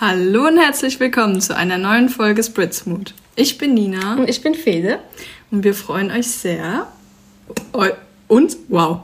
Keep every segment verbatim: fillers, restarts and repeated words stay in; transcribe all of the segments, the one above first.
Hallo und herzlich willkommen zu einer neuen Folge Spritzmut. Ich bin Nina. Und ich bin Fede. Und wir freuen euch sehr. Eu- uns? Wow.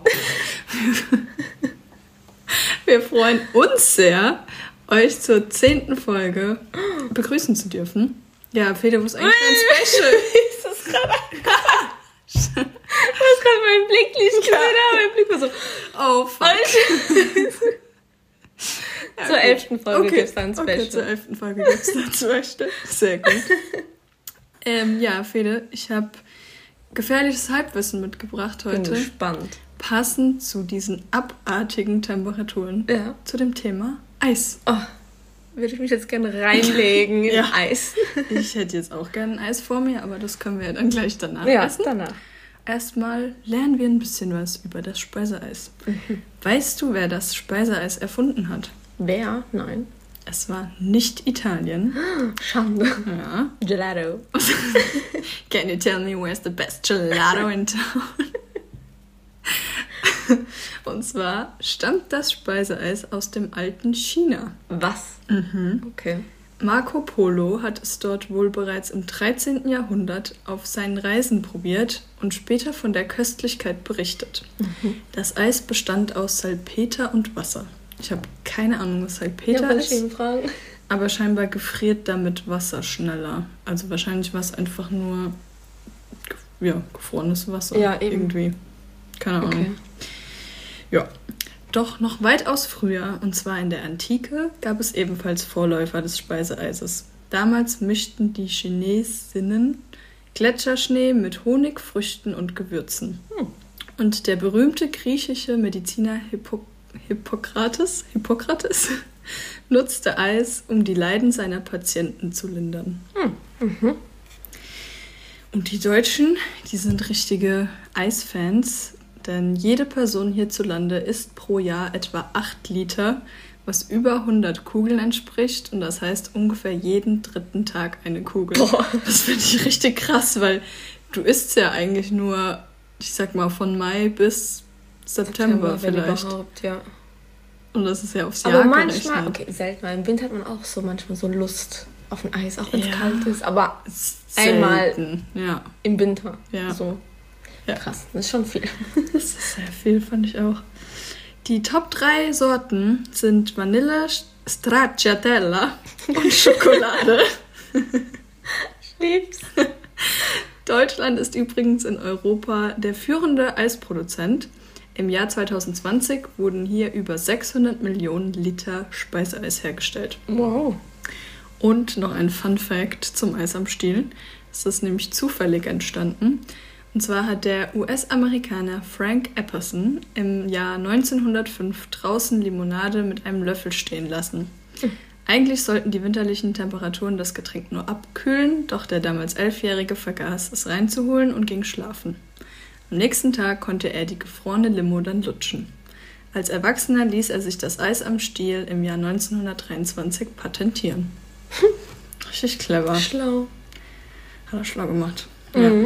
Wir freuen uns sehr, euch zur zehnten Folge begrüßen zu dürfen. Ja, Fede, wo ist eigentlich dein Special? Ist das gerade? Du hast gerade meinen Blick nicht gesehen, aber mein Blick war so. Oh, fuck. Ja, zur elften Folge okay. gibt es dann ein Special. Okay, zur elften Folge gibt es dann ein Special. Sehr gut. ähm, ja, Fede, ich habe gefährliches Halbwissen mitgebracht heute. Bin gespannt. Passend zu diesen abartigen Temperaturen. Ja. Zu dem Thema Eis. Oh, würde ich mich jetzt gerne reinlegen in Ja. Eis. Ich hätte jetzt auch gerne ein Eis vor mir, aber das können wir ja dann gleich danach Ja, essen. danach. Erstmal lernen wir ein bisschen was über das Speiseeis. Mhm. Weißt du, wer das Speiseeis erfunden hat? Wer? Nein. Es war nicht Italien. Schande. Ja. Gelato. Can you tell me where's the best gelato in town? Und zwar stammt das Speiseeis aus dem alten China. Was? Mhm. Okay. Marco Polo hat es dort wohl bereits im dreizehnten Jahrhundert auf seinen Reisen probiert und später von der Köstlichkeit berichtet. Mhm. Das Eis bestand aus Salpeter und Wasser. Ich habe keine Ahnung, was Salpeter Ja, ist, Fragen. aber scheinbar gefriert damit Wasser schneller. Also wahrscheinlich war es einfach nur ja, gefrorenes Wasser Ja, eben. irgendwie. Keine Ahnung. Okay. Ja. Doch noch weitaus früher, und zwar in der Antike, gab es ebenfalls Vorläufer des Speiseeises. Damals mischten die Chinesinnen Gletscherschnee mit Honig, Früchten und Gewürzen. Hm. Und der berühmte griechische Mediziner Hippo- Hippokrates, Hippokrates nutzte Eis, um die Leiden seiner Patienten zu lindern. Hm. Mhm. Und die Deutschen, die sind richtige Eisfans. Denn jede Person hierzulande isst pro Jahr etwa acht Liter, was über hundert Kugeln entspricht. Und das heißt ungefähr jeden dritten Tag eine Kugel. Boah. Das finde ich richtig krass, weil du isst ja eigentlich nur, ich sag mal, von Mai bis September, September wenn vielleicht. überhaupt, ja. Und das ist ja aufs Jahr Aber manchmal, gerechnet. okay, selten, weil im Winter hat man auch so manchmal so Lust auf ein Eis, auch wenn es Ja. kalt ist. Aber Selten. einmal Ja, im Winter. Ja. So. Ja. Krass, das ist schon viel. das ist sehr viel, fand ich auch. Die Top drei Sorten sind Vanille, Stracciatella und Schokolade. Ich lieb's. Deutschland ist übrigens in Europa der führende Eisproduzent. Im Jahr zwanzig zwanzig wurden hier über sechshundert Millionen Liter Speiseeis hergestellt. Wow. Und noch ein Fun Fact zum Eis am Stiel. Es ist nämlich zufällig entstanden. Und zwar hat der U S-Amerikaner Frank Epperson im Jahr neunzehnhundertfünf draußen Limonade mit einem Löffel stehen lassen. Hm. Eigentlich sollten die winterlichen Temperaturen das Getränk nur abkühlen, doch der damals Elfjährige vergaß, es reinzuholen und ging schlafen. Am nächsten Tag konnte er die gefrorene Limo dann lutschen. Als Erwachsener ließ er sich das Eis am Stiel im Jahr neunzehnhundertdreiundzwanzig patentieren. Richtig clever. Schlau. Hat er schlau gemacht. Mhm. Ja.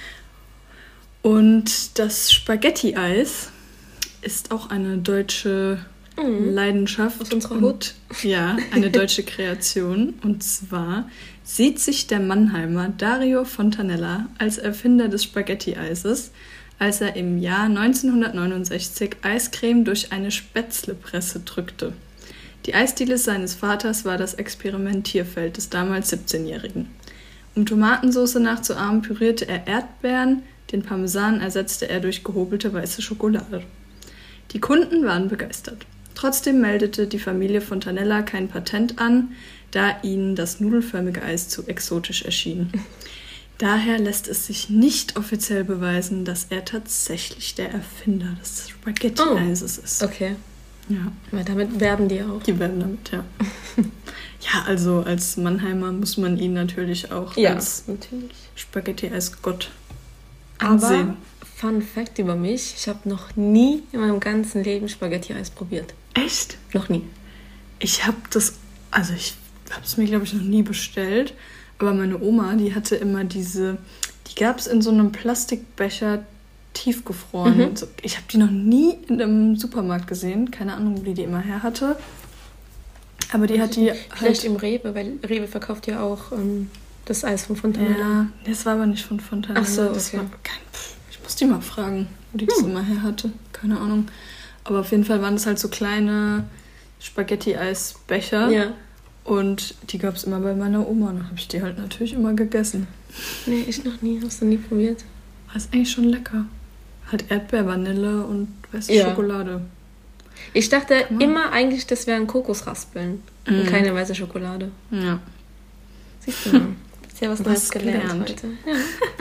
Und das Spaghetti-Eis ist auch eine deutsche Mhm. Leidenschaft. Aus unserer und, Hut. Ja, eine deutsche Kreation. Und zwar sieht sich der Mannheimer Dario Fontanella als Erfinder des Spaghetti-Eises, als er im Jahr neunzehnhundertneunundsechzig Eiscreme durch eine Spätzlepresse drückte. Die Eisdiele seines Vaters war das Experimentierfeld des damals siebzehnjährigen. Um Tomatensauce nachzuahmen, pürierte er Erdbeeren, den Parmesan ersetzte er durch gehobelte weiße Schokolade. Die Kunden waren begeistert. Trotzdem meldete die Familie Fontanella kein Patent an, da ihnen das nudelförmige Eis zu exotisch erschien. Daher lässt es sich nicht offiziell beweisen, dass er tatsächlich der Erfinder des Spaghetti-Eises ist. Okay. Ja, Weil damit werben die auch. die werden damit, ja. Ja, also als Mannheimer muss man ihn natürlich auch Ja, als natürlich. Spaghetti-Eis-Gott Aber ansehen. Fun Fact über mich, ich habe noch nie in meinem ganzen Leben Spaghetti-Eis probiert. Echt? Noch nie. Ich habe das, also ich habe es mir, glaube ich, noch nie bestellt, aber meine Oma, die hatte immer diese, die gab es in so einem Plastikbecher tiefgefroren. Mhm. Und so. Ich habe die noch nie in einem Supermarkt gesehen, keine Ahnung, wie die immer her hatte. Aber die hat die Vielleicht halt... im Rewe, weil Rewe verkauft ja auch ähm, das Eis von Fontanella. Ja, das war aber nicht von Fontanella. Ach so, okay. Das war kein, pff, ich muss die mal fragen, wo die das Hm. immer her hatte. Keine Ahnung. Aber auf jeden Fall waren das halt so kleine Spaghetti-Eisbecher. Ja. Und die gab es immer bei meiner Oma. Da habe ich die halt natürlich immer gegessen. Nee, ich noch nie. Hast du nie probiert? Das ist eigentlich schon lecker. Halt Erdbeer, Vanille und weiße Ja. Schokolade. Ich dachte Kann man. immer eigentlich, das wären Kokosraspeln Mhm. und keine weiße Schokolade. Ja. Siehst du mal. Hast ja was Was Neues gelernt, gelernt. heute. Ja.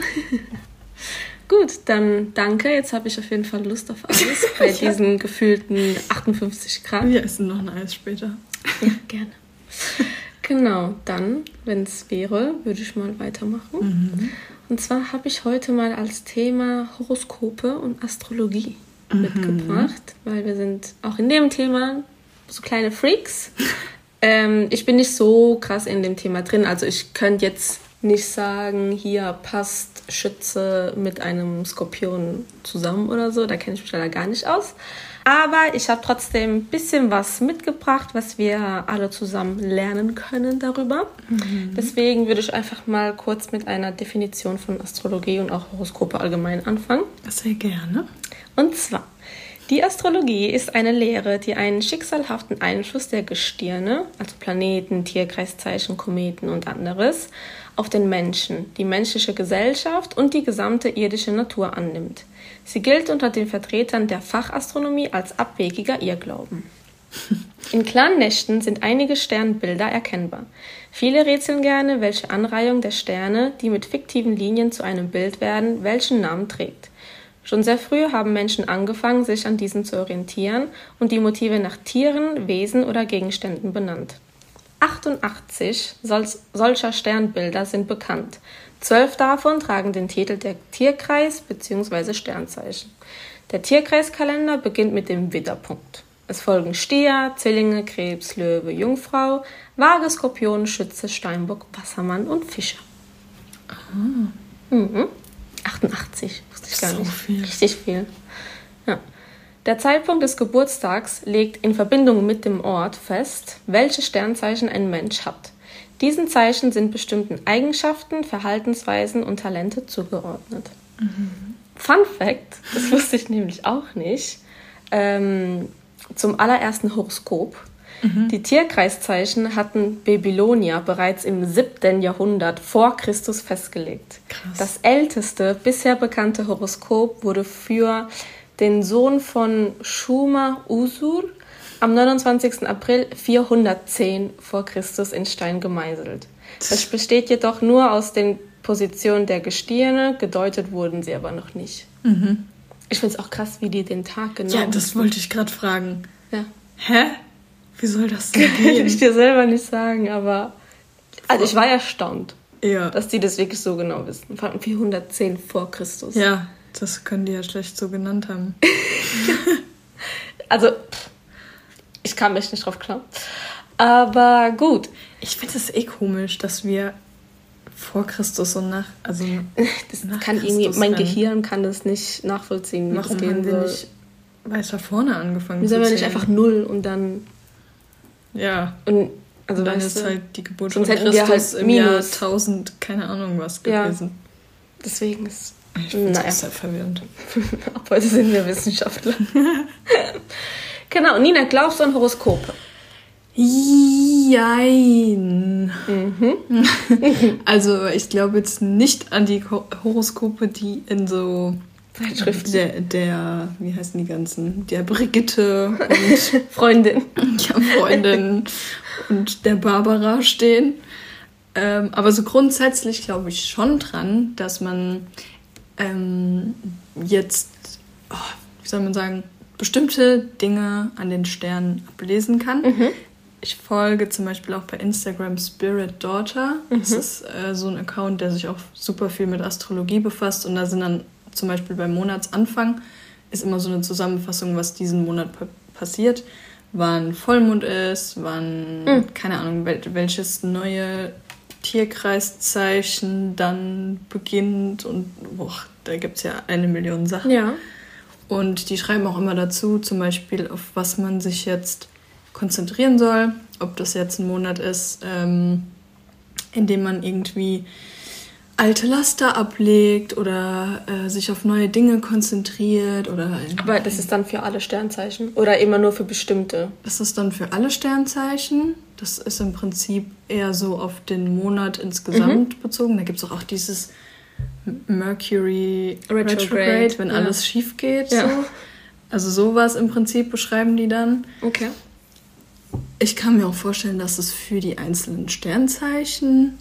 Gut, dann danke. Jetzt habe ich auf jeden Fall Lust auf Eis bei Ja. diesen gefühlten achtundfünfzig Grad. Wir essen noch ein Eis später. Ja, gerne. Genau, dann, wenn es wäre, würde ich mal weitermachen. Mhm. Und zwar habe ich heute mal als Thema Horoskope und Astrologie Mhm. mitgebracht, weil wir sind auch in dem Thema so kleine Freaks. ähm, ich bin nicht so krass in dem Thema drin, also ich könnte jetzt nicht sagen, hier passt Schütze mit einem Skorpion zusammen oder so, da kenne ich mich leider gar nicht aus. Aber ich habe trotzdem ein bisschen was mitgebracht, was wir alle zusammen lernen können darüber. Mhm. Deswegen würde ich einfach mal kurz mit einer Definition von Astrologie und auch Horoskope allgemein anfangen. Sehr gerne. Und zwar, die Astrologie ist eine Lehre, die einen schicksalhaften Einfluss der Gestirne, also Planeten, Tierkreiszeichen, Kometen und anderes, auf den Menschen, die menschliche Gesellschaft und die gesamte irdische Natur annimmt. Sie gilt unter den Vertretern der Fachastronomie als abwegiger Irrglauben. In klaren Nächten sind einige Sternbilder erkennbar. Viele rätseln gerne, welche Anreihung der Sterne, die mit fiktiven Linien zu einem Bild werden, welchen Namen trägt. Schon sehr früh haben Menschen angefangen, sich an diesen zu orientieren und die Motive nach Tieren, Wesen oder Gegenständen benannt. achtundachtzig sol- solcher Sternbilder sind bekannt. Zwölf davon tragen den Titel der Tierkreis bzw. Sternzeichen. Der Tierkreiskalender beginnt mit dem Widderpunkt. Es folgen Stier, Zwillinge, Krebs, Löwe, Jungfrau, Waage, Skorpion, Schütze, Steinbock, Wassermann und Fische. Mhm. achtundachtzig, wusste ich gar So nicht. viel. Richtig viel. Ja. Der Zeitpunkt des Geburtstags legt in Verbindung mit dem Ort fest, welche Sternzeichen ein Mensch hat. Diesen Zeichen sind bestimmten Eigenschaften, Verhaltensweisen und Talente zugeordnet. Mhm. Fun Fact, das wusste ich nämlich auch nicht, ähm, zum allerersten Horoskop. Mhm. Die Tierkreiszeichen hatten Babylonier bereits im siebten Jahrhundert vor Christus festgelegt. Krass. Das älteste bisher bekannte Horoskop wurde für den Sohn von Shuma Usur am neunundzwanzigsten April vierhundertzehn vor Christus in Stein gemeißelt. Das besteht jedoch nur aus den Positionen der Gestirne, gedeutet wurden sie aber noch nicht. Mhm. Ich finde es auch krass, wie die den Tag genau... Ja, das wollte ich gerade fragen. Ja. Hä? Wie soll das denn Kann gehen? ich dir selber nicht sagen, aber... Also ich war erstaunt, Ja. dass die das wirklich so genau wissen. Vor allem vierhundertzehn vor Christus. Ja, das können die ja schlecht so genannt haben. Also, pff, ich kam echt nicht drauf klar. Aber gut. Ich finde es eh komisch, dass wir vor Christus und nach... Also Das nach kann Christus irgendwie, mein rennen. Gehirn kann das nicht nachvollziehen, wie Warum das gehen haben wir soll. nicht weiter vorne angefangen Wie zu soll man nicht zählen? einfach null und dann... Ja, Und, also und dann weißt ist du, halt die Geburt sonst von hätten wir Christus halt im Jahr Minus. tausend, keine Ahnung was Ja. gewesen. deswegen ist... Ich finde Naja. das sehr verwirrend. Ab heute sind wir Wissenschaftler. Genau, Nina, glaubst du an Horoskope? Jein. Mhm. Also ich glaube jetzt nicht an die Ho- Horoskope, die in so Zeitschriften. der, der, wie heißen die ganzen, der Brigitte und Freundin. der Freundin und der Barbara stehen. Ähm, aber so grundsätzlich glaube ich schon dran, dass man ähm, jetzt, oh, wie soll man sagen, bestimmte Dinge an den Sternen ablesen kann. Mhm. Ich folge zum Beispiel auch bei Instagram Spirit Daughter. Das Mhm. ist äh, so ein Account, der sich auch super viel mit Astrologie befasst. Und da sind dann zum Beispiel beim Monatsanfang ist immer so eine Zusammenfassung, was diesen Monat pa- passiert. Wann Vollmond ist, wann, Mhm. keine Ahnung, wel- welches neue Tierkreiszeichen dann beginnt. Und boah, da gibt es ja eine Million Sachen. Ja. Und die schreiben auch immer dazu, zum Beispiel, auf was man sich jetzt konzentrieren soll. Ob das jetzt ein Monat ist, ähm, in dem man irgendwie alte Laster ablegt oder äh, sich auf neue Dinge konzentriert. Oder Aber das ist dann für alle Sternzeichen oder immer nur für bestimmte? Das ist dann für alle Sternzeichen. Das ist im Prinzip eher so auf den Monat insgesamt mhm. bezogen. Da gibt es auch, auch dieses Mercury Retrograde, Retrograde wenn ja. alles schief geht. Ja. So. Also sowas im Prinzip beschreiben die dann. Okay. Ich kann mir auch vorstellen, dass es für die einzelnen Sternzeichen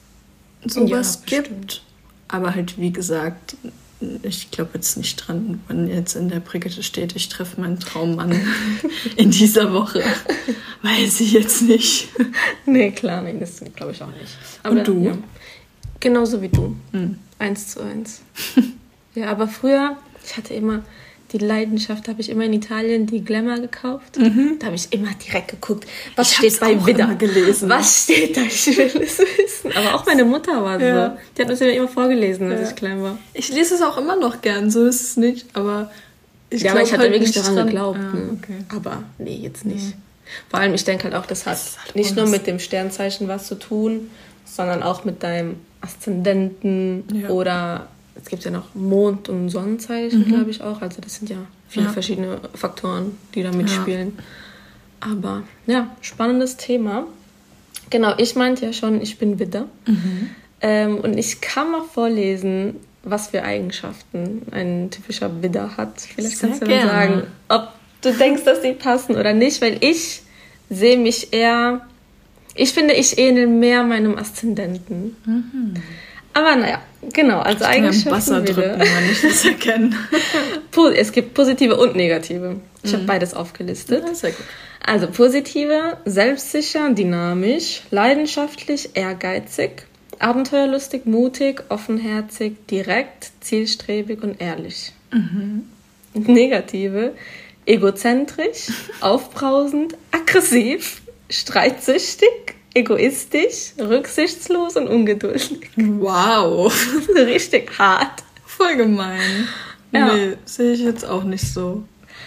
sowas ja, gibt. Aber halt, wie gesagt, ich glaube jetzt nicht dran, wenn jetzt in der Brigitte steht, ich treffe meinen Traummann in dieser Woche. Weiß ich jetzt nicht. Nee, klar, nee, das glaube ich auch nicht. Aber und du? Ja. Genauso wie du. Hm. Eins zu eins. Ja, aber früher, ich hatte immer die Leidenschaft, habe ich immer in Italien die Glamour gekauft. Mhm. Da habe ich immer direkt geguckt, was ich steht bei Widder. Gelesen. Was steht da? Ich will es wissen. Aber auch meine Mutter war so. Ja. Die hat uns immer vorgelesen, als ja. ich klein war. Ich lese es auch immer noch gern, so ist es nicht. Aber ich, ja, aber ich hatte halt wirklich daran dran. geglaubt. Ah, okay. Aber nee, jetzt nicht. Mhm. Vor allem, ich denke halt auch, das hat das halt nicht nur mit dem Sternzeichen was zu tun, sondern auch mit deinem Aszendenten ja. oder es gibt ja noch Mond- und Sonnenzeichen, mhm. glaube ich auch. Also das sind ja viele ja. verschiedene Faktoren, die da mitspielen. Ja. Aber ja, spannendes Thema. Genau, ich meinte ja schon, ich bin Widder. Mhm. Ähm, und ich kann mal vorlesen, was für Eigenschaften ein typischer Widder hat. Vielleicht Sehr kannst du mir sagen, ob du denkst, dass die passen oder nicht. Weil ich sehe mich eher... Ich finde, ich ähnel mehr meinem Aszendenten. Mhm. Aber naja, genau, also Eigenschaften drücken, wenn ich das erkenne. Es gibt positive und negative. Ich mhm. habe beides aufgelistet. Ja, sehr gut. Also positive, selbstsicher, dynamisch, leidenschaftlich, ehrgeizig, abenteuerlustig, mutig, offenherzig, direkt, zielstrebig und ehrlich. Mhm. Negative, egozentrisch, aufbrausend, aggressiv, streitsüchtig, egoistisch, rücksichtslos und ungeduldig. Wow. Richtig hart. Voll gemein. Ja. Nee, sehe ich jetzt auch nicht so.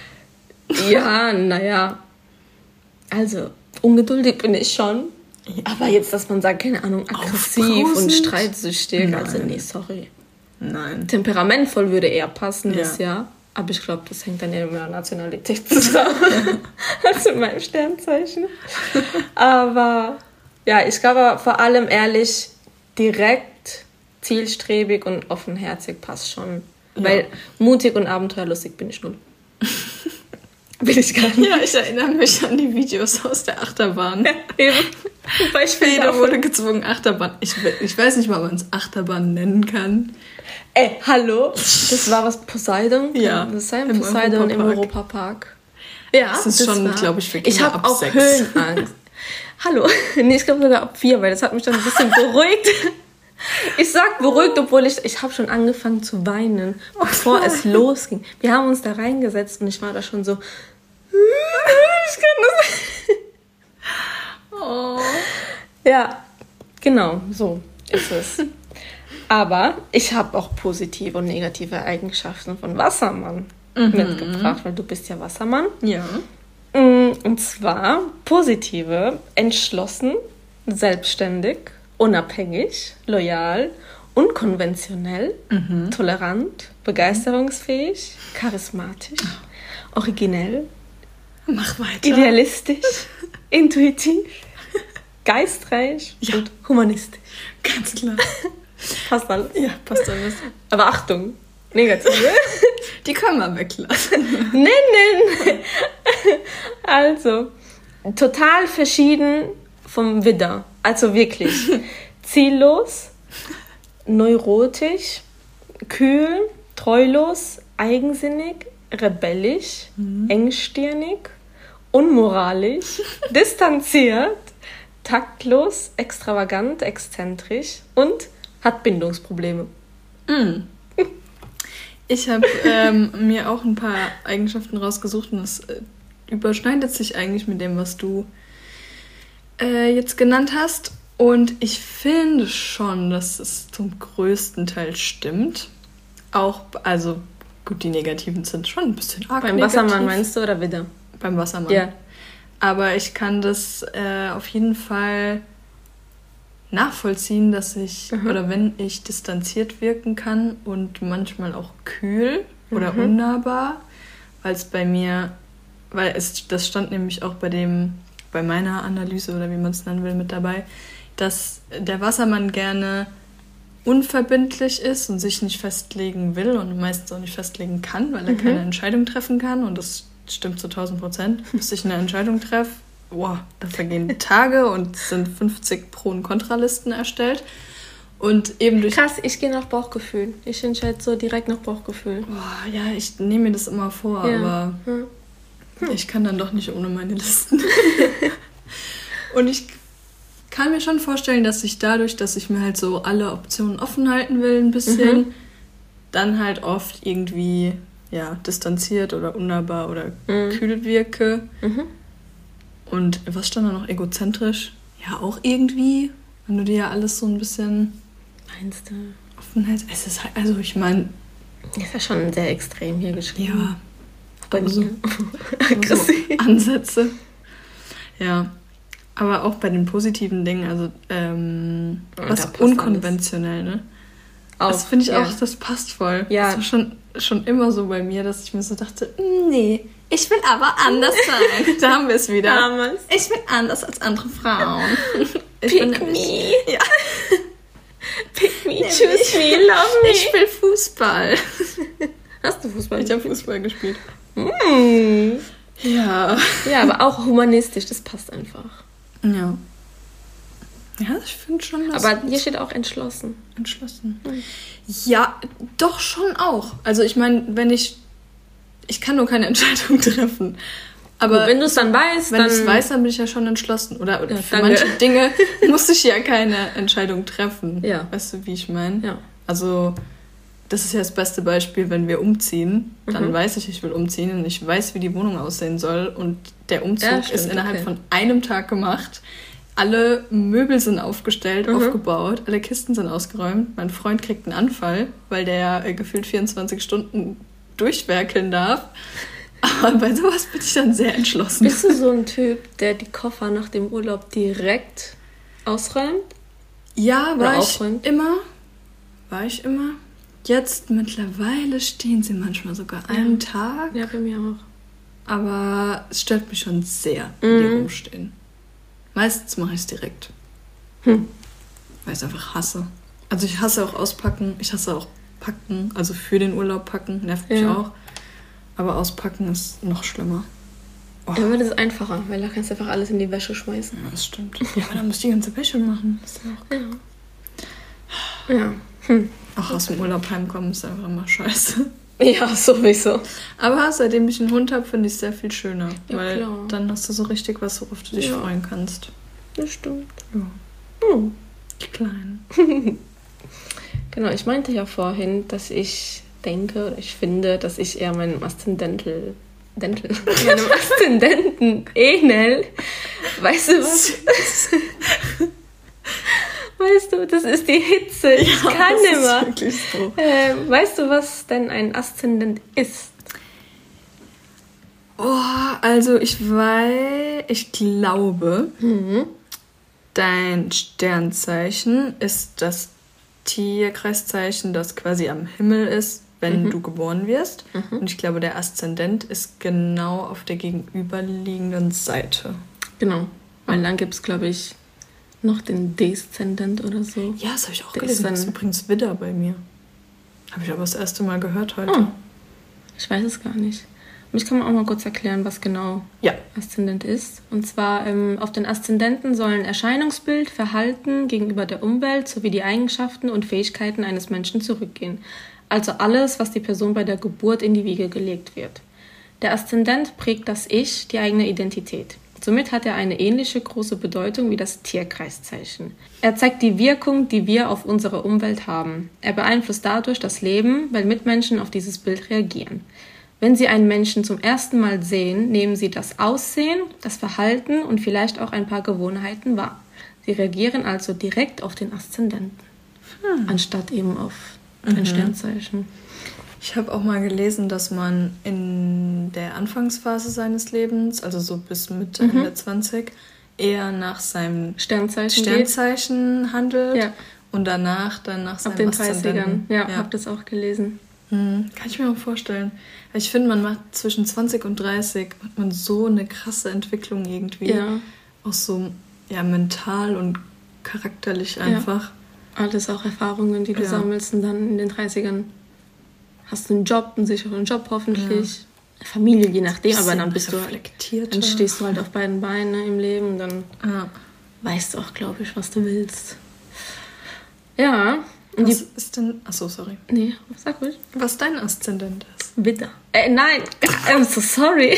Ja, naja. Also, ungeduldig bin ich schon. Aber jetzt, dass man sagt, keine Ahnung, aggressiv und streitsüchtig. Nein. Also, nee, sorry. Nein. Temperamentvoll würde eher passen, ja. das ja. Aber ich glaube, das hängt dann eher mit der Nationalität zusammen. als mit meinem Sternzeichen. Aber... Ja, ich glaube vor allem ehrlich, direkt, zielstrebig und offenherzig passt schon. Ja. Weil mutig und abenteuerlustig bin ich null. Bin ich gar nicht. Ja, ich erinnere mich an die Videos aus der Achterbahn. Eben. Beispiel da wurde gezwungen, Achterbahn. Ich, ich weiß nicht mal, ob man es Achterbahn nennen kann. Ey, hallo? Das war was Poseidon? Ja. Das sei im Poseidon im Europapark. Ja, das ist das schon, glaube ich, für Kinder ich ab Ich habe auch sechs. Höhenangst. Hallo? Nee, ich glaube sogar ab vier, weil das hat mich dann ein bisschen beruhigt. Ich sag beruhigt, obwohl ich... Ich habe schon angefangen zu weinen, bevor oh es losging. Wir haben uns da reingesetzt und ich war da schon so... Ich kann das... Oh. Ja, genau, so ist es. Aber ich habe auch positive und negative Eigenschaften von Wassermann mhm. mitgebracht, weil du bist ja Wassermann. Ja. Und zwar positive, entschlossen, selbstständig, unabhängig, loyal, unkonventionell, mhm. tolerant, begeisterungsfähig, charismatisch, originell, Mach weiter. idealistisch, intuitiv, geistreich ja. und humanistisch. Ganz klar. Passt alles? Ja, passt alles. Aber Achtung, negative. Die können wir weglassen. Nein, nein. Also, total verschieden vom Widder. Also wirklich. Ziellos, neurotisch, kühl, treulos, eigensinnig, rebellisch, mhm. engstirnig, unmoralisch, distanziert, taktlos, extravagant, exzentrisch und hat Bindungsprobleme. Mhm. Ich habe ähm, mir auch ein paar Eigenschaften rausgesucht und das äh, überschneidet sich eigentlich mit dem, was du äh, jetzt genannt hast. Und ich finde schon, dass es zum größten Teil stimmt. Auch, also gut, die Negativen sind schon ein bisschen arg Beim negativ. Wassermann meinst du oder Widder? Beim Wassermann. Ja. Aber ich kann das äh, auf jeden Fall nachvollziehen, dass ich, mhm. oder wenn ich distanziert wirken kann und manchmal auch kühl oder mhm. unnahbar, weil es bei mir, weil es, das stand nämlich auch bei dem, bei meiner Analyse oder wie man es nennen will mit dabei, dass der Wassermann gerne unverbindlich ist und sich nicht festlegen will und meistens auch nicht festlegen kann, weil er mhm. keine Entscheidung treffen kann. Und das stimmt zu tausend Prozent. Bis ich eine Entscheidung treffe, wow, da vergehen Tage und es sind fünfzig Pro- und Kontralisten erstellt. Und eben durch... Krass, ich gehe nach Bauchgefühl. Ich entscheide so direkt nach Bauchgefühl. Boah, ja, ich nehme mir das immer vor, ja. aber hm. Hm. ich kann dann doch nicht ohne meine Listen. Und ich kann mir schon vorstellen, dass ich dadurch, dass ich mir halt so alle Optionen offen halten will ein bisschen, mhm. dann halt oft irgendwie ja, distanziert oder unnahbar oder mhm. kühl wirke. Mhm. Und was stand da noch? Egozentrisch? Ja, auch irgendwie, wenn du dir ja alles so ein bisschen meinst du? Offen hältst. Es ist halt, also ich meine... Ist ja schon sehr extrem hier geschrieben. Ja. Bei mir. So, so Ansätze. Ja. Aber auch bei den positiven Dingen, also ähm, was unkonventionell, alles. Ne? Auch, das finde ich ja. auch, das passt voll. Ja. Das war schon, schon immer so bei mir, dass ich mir so dachte, nee, ich will aber anders sein. Da haben wir es wieder. Damals. Ich bin anders als andere Frauen. Ich Pick bin me. Nämlich, ja. Pick me, choose me, love me. Ich spiele Fußball. Hast du Fußball Ich habe Fußball gespielt. Mm. Ja. Ja, aber auch humanistisch, das passt einfach. Ja. Ja, ich finde schon, dass... Aber hier steht auch entschlossen. Entschlossen. Mhm. Ja, doch schon auch. Also ich meine, wenn ich... Ich kann nur keine Entscheidung treffen. Aber gut, wenn du es dann weißt, wenn dann... ich es weiß, dann bin ich ja schon entschlossen. Oder, oder ja, für danke. manche Dinge muss ich ja keine Entscheidung treffen. Ja. Weißt du, wie ich meine? Ja. Also... Das ist ja das beste Beispiel, wenn wir umziehen. Dann mhm. weiß ich, ich will umziehen und ich weiß, wie die Wohnung aussehen soll. Und der Umzug ja, stimmt, ist innerhalb okay. von einem Tag gemacht. Alle Möbel sind aufgestellt, mhm. aufgebaut, alle Kisten sind ausgeräumt. Mein Freund kriegt einen Anfall, weil der äh, gefühlt vierundzwanzig Stunden durchwerkeln darf. Aber bei sowas bin ich dann sehr entschlossen. Bist du so ein Typ, der die Koffer nach dem Urlaub direkt ausräumt? Ja, war Oder ich aufräumt? immer. War ich immer. Jetzt mittlerweile stehen sie manchmal sogar einen ja. Tag. Ja, bei mir auch. Aber es stört mich schon sehr, wie mhm. die rumstehen. Meistens mache ich es direkt. Hm. Weil ich es einfach hasse. Also ich hasse auch auspacken, ich hasse auch packen, also für den Urlaub packen, nervt mich ja. auch. Aber auspacken ist noch schlimmer. Oh. Ja, aber das ist einfacher, weil da kannst du einfach alles in die Wäsche schmeißen. Ja, das stimmt. Ja, aber dann musst du die ganze Wäsche machen. Das ist ja auch... Ja. Ja. Hm. Auch aus dem Urlaub heimkommen ist einfach immer scheiße. Ja, sowieso. Aber seitdem ich einen Hund habe, finde ich es sehr viel schöner. Ja, weil klar. dann hast du so richtig was, worauf du dich ja. freuen kannst. Das stimmt. Ja. Hm. Die Kleinen. Genau, ich meinte ja vorhin, dass ich denke, oder ich finde, dass ich eher meinem Aszendental... Dental, meinem Aszendenten ähnel. Weißt du was? Weißt du, das ist die Hitze. Ich ja, kann das immer. Ist wirklich so. Äh, weißt du, was denn ein Aszendent ist? Oh, also ich weiß, ich glaube, mhm. dein Sternzeichen ist das Tierkreiszeichen, das quasi am Himmel ist, wenn mhm. du geboren wirst. Mhm. Und ich glaube, der Aszendent ist genau auf der gegenüberliegenden Seite. Genau, weil dann gibt es, glaube ich, noch den Deszendent oder so. Ja, das habe ich auch Der gelesen. ist Das ist übrigens Widder bei mir. Habe ich aber das erste Mal gehört heute. Oh, ich weiß es gar nicht. Ich kann mir auch mal kurz erklären, was genau ja. Aszendent ist. Und zwar ähm, auf den Aszendenten sollen Erscheinungsbild, Verhalten gegenüber der Umwelt sowie die Eigenschaften und Fähigkeiten eines Menschen zurückgehen. Also alles, was die Person bei der Geburt in die Wiege gelegt wird. Der Aszendent prägt das Ich, die eigene Identität. Somit hat er eine ähnliche große Bedeutung wie das Tierkreiszeichen. Er zeigt die Wirkung, die wir auf unsere Umwelt haben. Er beeinflusst dadurch das Leben, weil Mitmenschen auf dieses Bild reagieren. Wenn Sie einen Menschen zum ersten Mal sehen, nehmen Sie das Aussehen, das Verhalten und vielleicht auch ein paar Gewohnheiten wahr. Sie reagieren also direkt auf den Aszendenten, hm. anstatt eben auf ein mhm. Sternzeichen. Ich habe auch mal gelesen, dass man in der Anfangsphase seines Lebens, also so bis Mitte, mhm. Ende zwanzig, eher nach seinem Sternzeichen, Sternzeichen handelt ja. und danach dann nach seinem Ab den dreißigern, ja, ja. habe das auch gelesen. Hm, kann ich mir auch vorstellen. Ich finde, man macht zwischen zwanzig und dreißig hat man so eine krasse Entwicklung irgendwie. Ja. Auch so ja, mental und charakterlich einfach. Ja. Alles auch Erfahrungen, die du ja. sammelst und dann in den dreißigern hast du einen Job, einen sicheren Job hoffentlich. Ja. Familie, je nachdem, aber dann bist du dann stehst du halt auf beiden Beinen im Leben und dann ja. weißt du auch, glaube ich, was du willst. Ja. Und was die, ist denn... Achso, sorry. Nee, sag ruhig. Was dein Aszendent ist. Bitte. Äh, nein, I'm so sorry.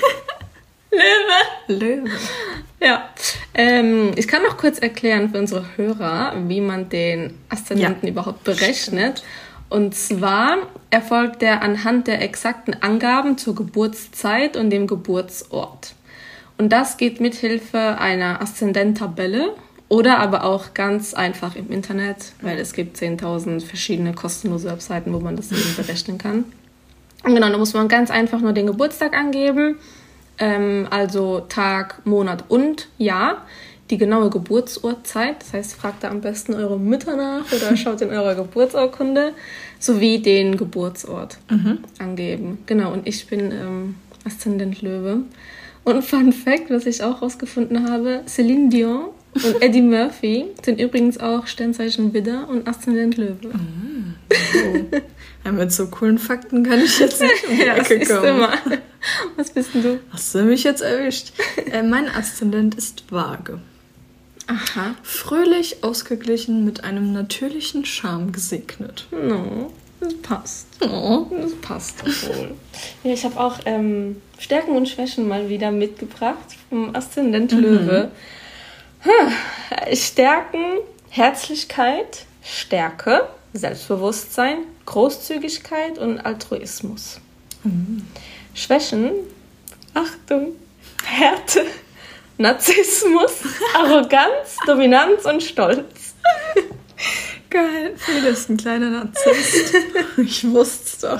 Löwe. Löwe. Ja. Ähm, ich kann noch kurz erklären für unsere Hörer, wie man den Aszendenten ja. überhaupt berechnet. Und zwar erfolgt der anhand der exakten Angaben zur Geburtszeit und dem Geburtsort. Und das geht mithilfe einer Aszendent-Tabelle oder aber auch ganz einfach im Internet, weil es gibt zehntausend verschiedene kostenlose Webseiten, wo man das eben berechnen kann. Und genau, da muss man ganz einfach nur den Geburtstag angeben, ähm, also Tag, Monat und Jahr. Die genaue Geburtsurzeit, das heißt, fragt da am besten eure Mütter nach oder schaut in eurer Geburtsurkunde, sowie den Geburtsort mhm. angeben. Genau, und ich bin ähm, Aszendent Löwe. Und Fun Fact, was ich auch rausgefunden habe, Celine Dion und Eddie Murphy sind übrigens auch Sternzeichen Widder und Aszendent Löwe. Mhm. Oh. Ja, mit so coolen Fakten kann ich jetzt nicht um die ja, Ecke kommen. Immer. Was bist denn du? Hast du mich jetzt erwischt? äh, mein Aszendent ist Waage. Aha. Fröhlich, ausgeglichen, mit einem natürlichen Charme gesegnet. No, das passt. Oh. Das passt doch wohl. Ja, ich habe auch ähm, Stärken und Schwächen mal wieder mitgebracht vom Aszendent mhm. Löwe. Hm. Stärken, Herzlichkeit, Stärke, Selbstbewusstsein, Großzügigkeit und Altruismus. Mhm. Schwächen, Achtung, Härte, Narzissmus, Arroganz, Dominanz und Stolz. Geil, Frieda ist ein kleiner Narzisst. Ich wusste es doch.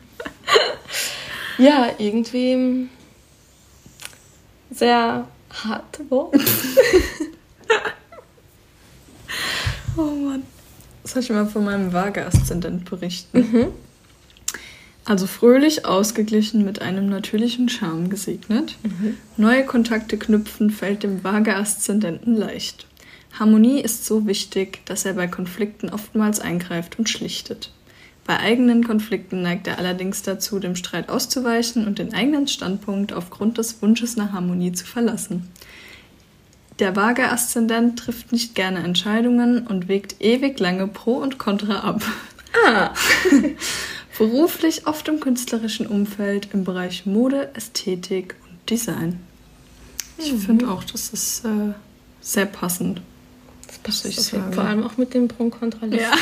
Ja, irgendwie sehr hart. Oh, oh Mann. Soll ich mal von meinem Waage-Aszendent berichten? Mhm. Also fröhlich, ausgeglichen, mit einem natürlichen Charme gesegnet. Mhm. Neue Kontakte knüpfen fällt dem Waage-Aszendenten leicht. Harmonie ist so wichtig, dass er bei Konflikten oftmals eingreift und schlichtet. Bei eigenen Konflikten neigt er allerdings dazu, dem Streit auszuweichen und den eigenen Standpunkt aufgrund des Wunsches nach Harmonie zu verlassen. Der Waage-Aszendent trifft nicht gerne Entscheidungen und wägt ewig lange Pro und Contra ab. Ah! Beruflich oft im künstlerischen Umfeld im Bereich Mode, Ästhetik und Design. Ich mhm. finde auch, das ist äh, sehr passend. Das passt ich sagen. Vor allem auch mit dem Pro und Contra. Ja.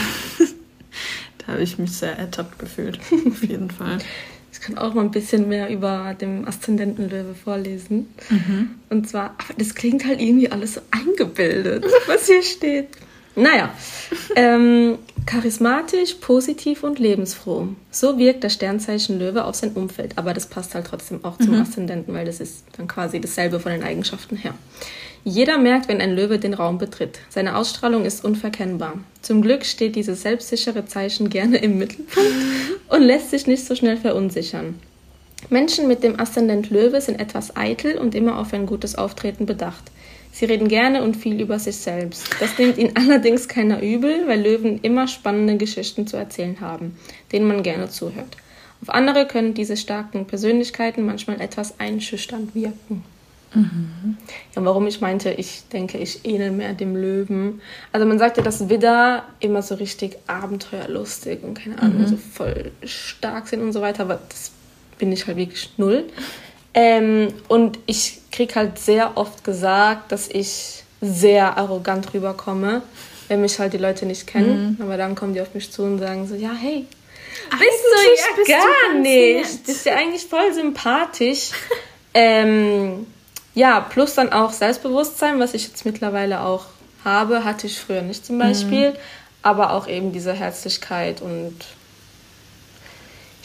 Da habe ich mich sehr ertappt gefühlt. Auf jeden Fall. Ich kann auch mal ein bisschen mehr über den Aszendenten Löwe vorlesen. Mhm. Und zwar, aber das klingt halt irgendwie alles so eingebildet, was hier steht. Naja, ähm, charismatisch, positiv und lebensfroh. So wirkt das Sternzeichen Löwe auf sein Umfeld. Aber das passt halt trotzdem auch zum mhm. Aszendenten, weil das ist dann quasi dasselbe von den Eigenschaften her. Jeder merkt, wenn ein Löwe den Raum betritt. Seine Ausstrahlung ist unverkennbar. Zum Glück steht dieses selbstsichere Zeichen gerne im Mittelpunkt und lässt sich nicht so schnell verunsichern. Menschen mit dem Aszendent Löwe sind etwas eitel und immer auf ein gutes Auftreten bedacht. Sie reden gerne und viel über sich selbst. Das nimmt ihnen allerdings keiner übel, weil Löwen immer spannende Geschichten zu erzählen haben, denen man gerne zuhört. Auf andere können diese starken Persönlichkeiten manchmal etwas einschüchternd wirken. Mhm. Ja, warum ich meinte, ich denke, ich ähnle mehr dem Löwen. Also man sagt ja, dass Widder immer so richtig abenteuerlustig und keine Ahnung, mhm. so voll stark sind und so weiter, aber das bin ich halt wirklich null. Ähm, und ich kriege halt sehr oft gesagt, dass ich sehr arrogant rüberkomme, wenn mich halt die Leute nicht kennen. Mhm. Aber dann kommen die auf mich zu und sagen so, ja, hey, bist du ja bist gar du nicht. Nett. Bist ja eigentlich voll sympathisch. ähm, ja, plus dann auch Selbstbewusstsein, was ich jetzt mittlerweile auch habe, hatte ich früher nicht zum Beispiel. Mhm. Aber auch eben diese Herzlichkeit und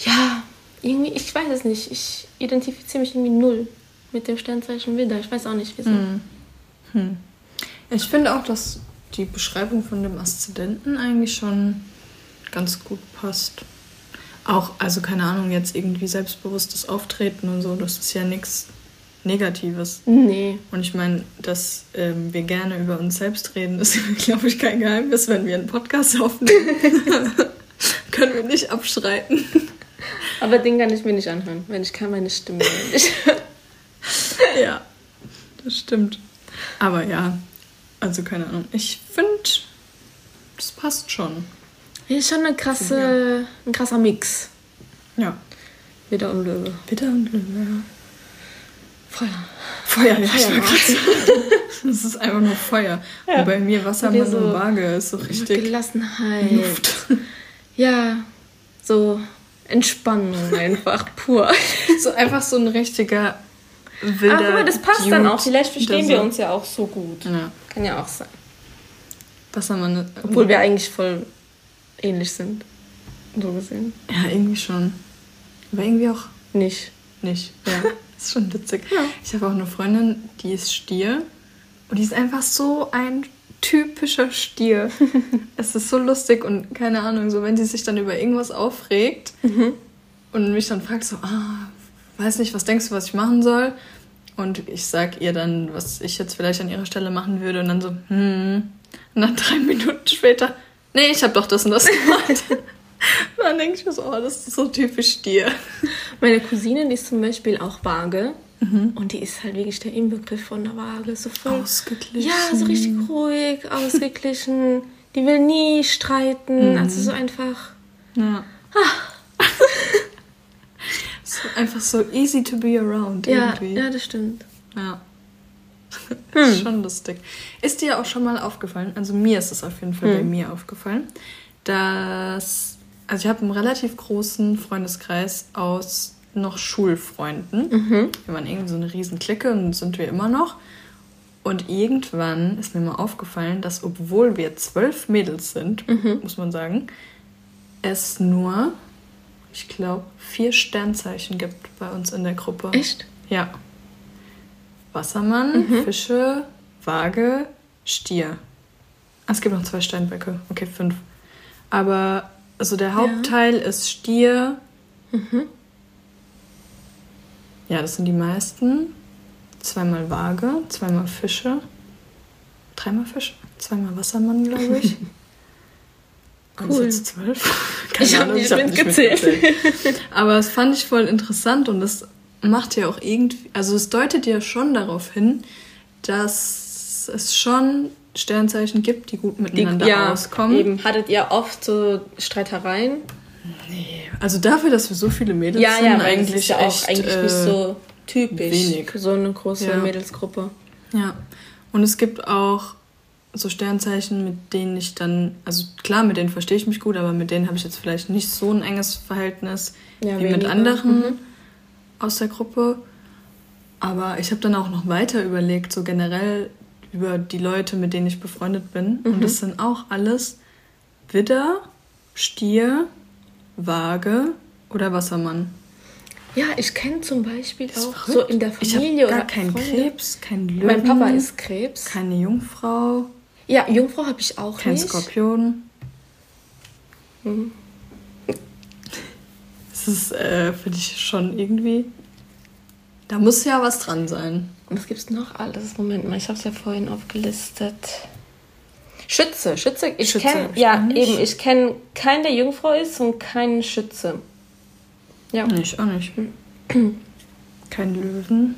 irgendwie, ich weiß es nicht, ich identifiziere mich irgendwie null mit dem Sternzeichen Widder. Ich weiß auch nicht, wieso. Hm. Hm. Ich finde auch, dass die Beschreibung von dem Aszendenten eigentlich schon ganz gut passt. Auch, also keine Ahnung, jetzt irgendwie selbstbewusstes Auftreten und so, das ist ja nichts Negatives. Nee. Und ich meine, dass ähm, wir gerne über uns selbst reden, ist, glaube ich, kein Geheimnis, wenn wir einen Podcast aufnehmen. Können wir nicht abstreiten. Aber den kann ich mir nicht anhören, wenn ich kann meine Stimme nicht. Ja, das stimmt. Aber ja, also keine Ahnung. Ich finde, das passt schon. Ist schon eine krasse, ein krasser Mix. Ja. Widder und Löwe. Widder und Löwe, ja. Feuer. Feuer, ja, ich war das ist einfach nur Feuer. Ja. Und bei mir Wassermann so und Waage ist so richtig Gelassenheit. Luft. Ja, so Entspannung einfach, pur. So einfach so ein richtiger wilder Ach, aber das passt Dude, dann auch. Vielleicht verstehen so wir uns ja auch so gut. Ja. Kann ja auch sein. Wassermann. Obwohl wir eigentlich voll ähnlich sind. So gesehen. Ja, irgendwie schon. Aber irgendwie auch nicht. Nicht, ja. Das ist schon witzig. Ja. Ich habe auch eine Freundin, die ist Stier. Und die ist einfach so ein typischer Stier. Es ist so lustig und keine Ahnung, so wenn sie sich dann über irgendwas aufregt mhm. und mich dann fragt so, ah, weiß nicht, was denkst du, was ich machen soll? Und ich sag ihr dann, was ich jetzt vielleicht an ihrer Stelle machen würde und dann so, hm. Und dann drei Minuten später, nee, ich habe doch das und das gemacht. Dann denke ich mir so, oh, das ist so typisch Stier. Meine Cousine, die ist zum Beispiel auch Waage. Mhm. Und die ist halt wirklich der Inbegriff von der Waage. So voll ausgeglichen. Ja, so richtig ruhig, ausgeglichen. Die will nie streiten. Mhm. Also so einfach... Ja. Ah. So einfach so easy to be around irgendwie. Ja, ja, das stimmt. Ja. Das ist hm. schon lustig. Ist dir auch schon mal aufgefallen, also mir ist es auf jeden Fall hm. bei mir aufgefallen, dass... Also ich habe einen relativ großen Freundeskreis aus noch Schulfreunden. Mhm. Wir waren irgendwie so eine riesen Clique und sind wir immer noch. Und irgendwann ist mir mal aufgefallen, dass obwohl wir zwölf Mädels sind, mhm. muss man sagen, es nur, ich glaube, vier Sternzeichen gibt bei uns in der Gruppe. Echt? Ja. Wassermann, mhm. Fische, Waage, Stier. Ah, es gibt noch zwei Steinböcke. Okay, fünf. Aber... Also der Hauptteil ja. ist Stier. Mhm. Ja, das sind die meisten. Zweimal Waage, zweimal Fische. Dreimal Fische, zweimal Wassermann, glaube ich. Cool. Und jetzt zwölf. Keine ich habe nicht, hab nicht gezählt. gezählt. Aber das fand ich voll interessant und das macht ja auch irgendwie... Also es deutet ja schon darauf hin, dass es schon... Sternzeichen gibt, die gut miteinander die, ja, auskommen. Eben. Hattet ihr oft so Streitereien? Nee. Also dafür, dass wir so viele Mädels ja, sind, ja, eigentlich das ist ja auch echt, eigentlich äh, nicht so typisch wenig. Für so eine große ja. Mädelsgruppe. Ja. Und es gibt auch so Sternzeichen, mit denen ich dann, also klar, mit denen verstehe ich mich gut, aber mit denen habe ich jetzt vielleicht nicht so ein enges Verhältnis ja, wie weniger. mit anderen mhm. aus der Gruppe. Aber ich habe dann auch noch weiter überlegt, so generell über die Leute, mit denen ich befreundet bin. Mhm. Und das sind auch alles Widder, Stier, Waage oder Wassermann. Ja, ich kenne zum Beispiel auch so in der Familie ich hab gar oder keinen Freunde. Krebs, kein Löwen. Mein Papa ist Krebs. Keine Jungfrau. Ja, Jungfrau habe ich auch kein nicht. Kein Skorpion. Mhm. Das ist, äh, finde ich schon irgendwie... Da muss ja was dran sein. Was gibt's noch alles? Moment mal, ich habe es ja vorhin aufgelistet. Schütze, Schütze. Ich Schütze kenne, ja, eben, ich kenne keinen, der Jungfrau ist und keinen Schütze. Ja. Ich auch nicht. Kein Löwen.